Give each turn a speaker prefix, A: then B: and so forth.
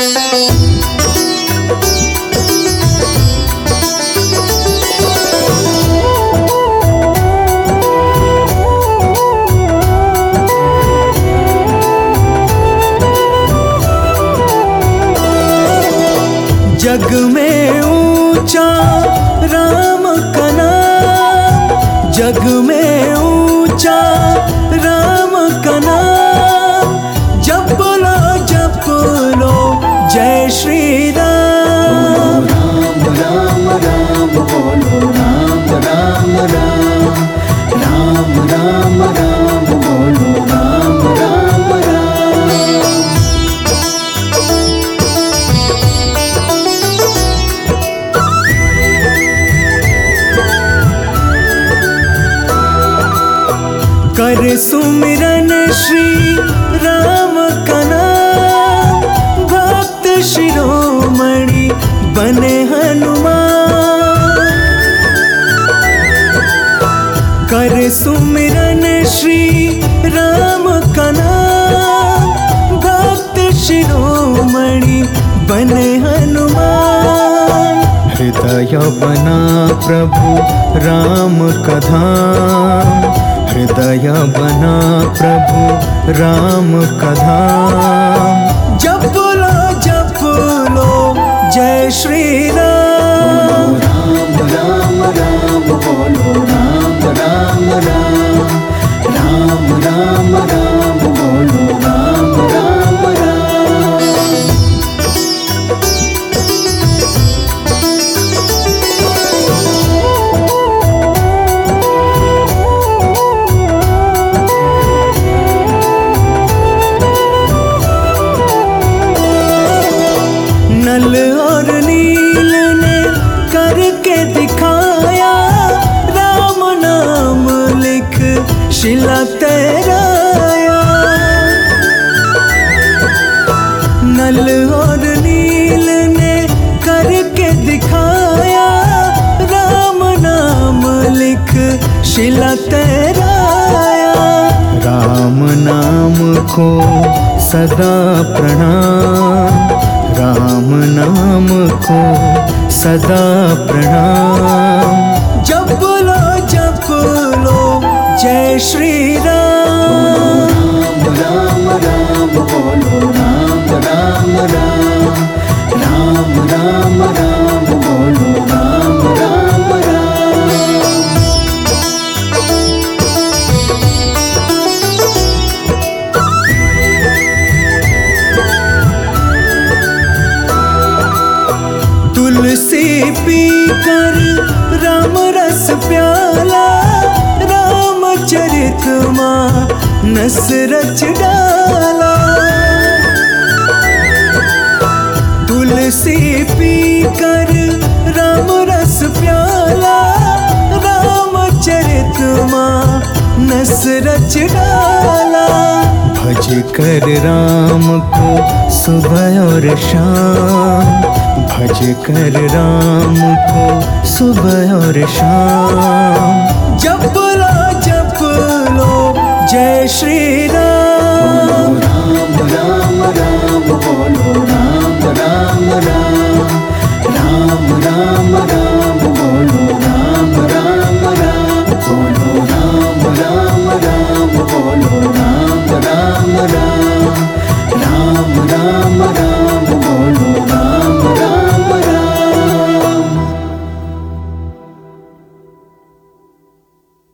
A: जग में ऊंचा राम का नाम, जग में ऊंचा राम का नाम, जप लो जय श्री राम।
B: राम राम राम बोलो राम राम राम, राम राम राम बोलो राम राम राम।
A: कर सुमिरन श्री राम का नाम, भक्त शिरोमणि बने हनुमान। कर सुमिरन श्री राम का नाम, भक्त शिरोमणि बने हनुमान।
B: हृदय बना प्रभु राम का धाम, हृदय बना प्रभु राम का धाम।
A: जप लो जय श्री राम।
B: राम राम राम बोलो राम राम राम, राम राम राम बोलो राम राम राम।
A: नल और नील ने करके दिखाया, राम नाम लिख शिला तैराया। नल और नील ने करके दिखाया, राम नाम लिख शिला तैराया।
B: राम नाम को सदा प्रणाम, राम नाम को सदा प्रणाम।
A: जप लो जय श्री राम।
B: राम राम बोलो राम राम राम, राम राम राम बोलो राम राम राम।
A: तुलसी पीकर राम रस प्याला, रामचरित मानस रच डाला। तुलसी पीकर राम रस प्याला, रामचरित मानस रच डाला।
B: भज कर राम को सुबह और शाम, भज कर राम को सुबह और शाम।
A: जप लो जय श्री राम।
B: राम राम राम बोलो राम राम राम।